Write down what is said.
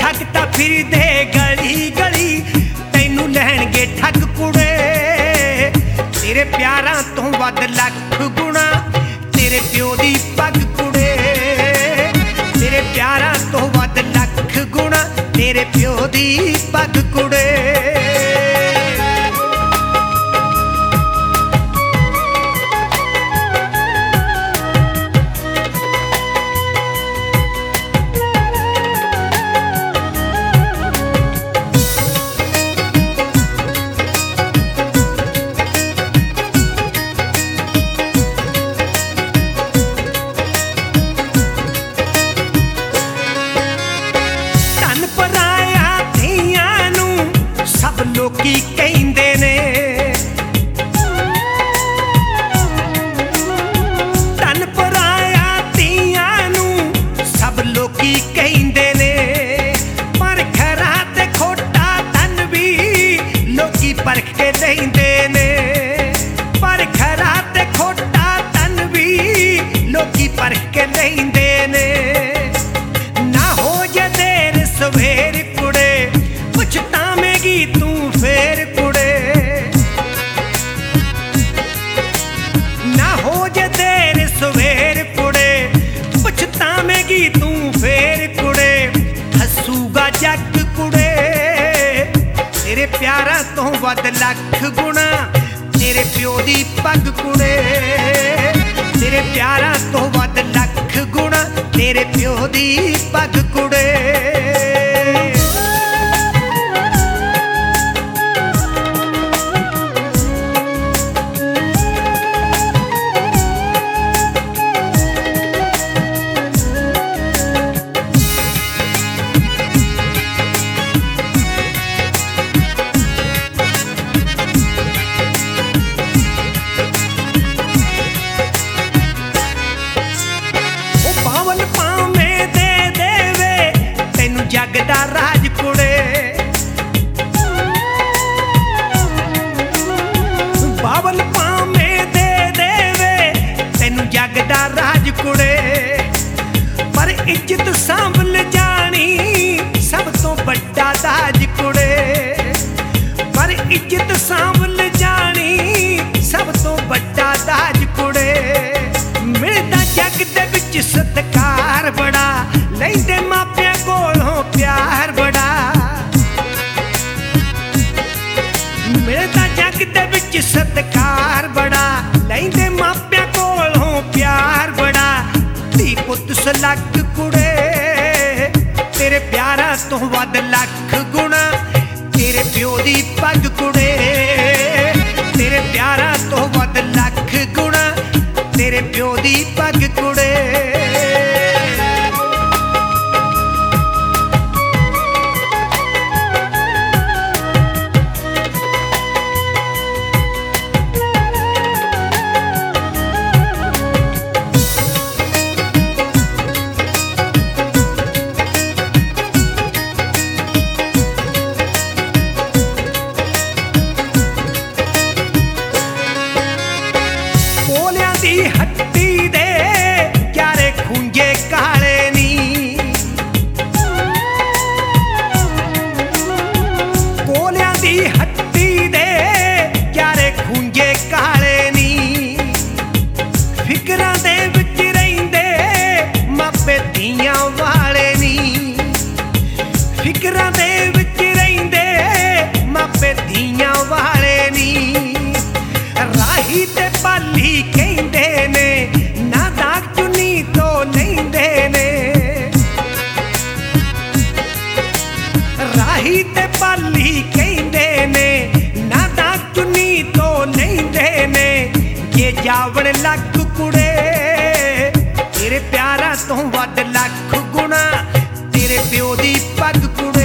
भगता फिरदे गली गली तैनू लैणगे ठग कुड़े तेरे प्यारां तो वध लख गुणा तेरे प्यो दी पग कुड़े तेरे प्यारां तो वध लख गुणा तेरे प्यो दी पग कुड़े लोकी कहंदे ने धन पराया धीआं नूं सब लोकी कहंदे ने पर खरा ते खोटा धन भी लोकी परख के लैंदे ने पर खरा ते खोटा धन भी लोकी परख के लैंदे ने ना हो जे देर सवेर कुड़े पछतावेगी तू फेर कुड़े ना हो जे देर सवेर कुड़े पछतावेगी तू फेर कुड़े हसूगा जग कुड़े तेरे प्यारा तो वध लख गुणा तेरे प्यो दी पग कुड़े तेरे प्यारा तो वध लख गुणा तेरे प्यो दी पग कुड़े जग दा राज कुड़े बावल पावें दे देवे तैनू जग दा राज कुड़े पर इज्जत सांभल जानी सब तो बड़ा दाज कुड़े पर इज्जत सांभल जानी सब तो बड़ा दाज कुड़े मिलदा जग दे विच सत्कार बड़ा लैंदे मापिया कोलों प्यार बड़ा मिलदा जग दे विच सत्कार बड़ा लैंदे मापिया कोलों प्यार बड़ा धी पुत सलग कुड़े तेरे प्यारा तो वध लख गुणा तेरे प्यो दी पग कुड़े तेरे प्यारा तो वध लख गुणा तेरे प्यो दी पग कुड़े हट्टी दे क्यारे खूंजे काले नी कोलियां दी हट्टी दे क्यारे खूंजे काले नी फिकरां दे विच रहिंदे मापे धीआं वाले नी फिकरां दे विच रहिंदे मापे धीआं वाले नी राही ते पाली कहंदे ने ना दाग चुनी तो लैंदे ने राही ते पाली कहंदे ने ना दाग चुनी तो लैंदे ने ये जावड़ लख कुड़े तेरे प्यारा तो वध लख गुणा तेरे प्यो दी पग कुड़े